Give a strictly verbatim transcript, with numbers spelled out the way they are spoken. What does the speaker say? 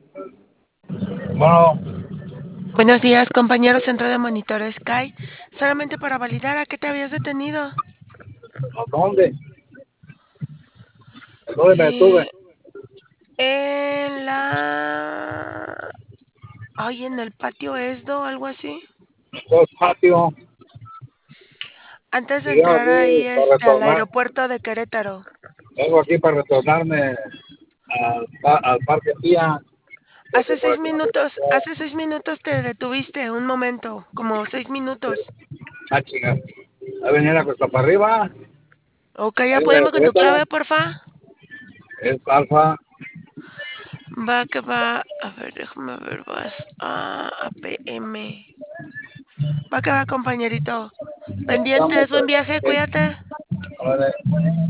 Bueno, Buenos días, compañero centro de monitor Sky. Solamente para validar a qué te habías detenido. ¿a dónde? ¿A dónde me detuve? Eh, en la... Ay, en el patio Esdo, algo así. Todo el patio. Antes de Y yo entrar ahí aquí para este, al retornar. aeropuerto de Querétaro. Vengo aquí para retornarme al, pa- al parque Tía. Hace Porque por seis aquí no minutos, me hace seis minutos te detuviste, un momento, como seis minutos. ah, chinga. Ahí venía la cuesta para arriba. Ok, Ahí de apóyame con tu Querétaro. clave, porfa. Es alfa. Va que va. A ver, déjame ver, vas a A P M. Va que va, compañerito. Estamos, Pendientes, buen viaje, pues, cuídate. eh,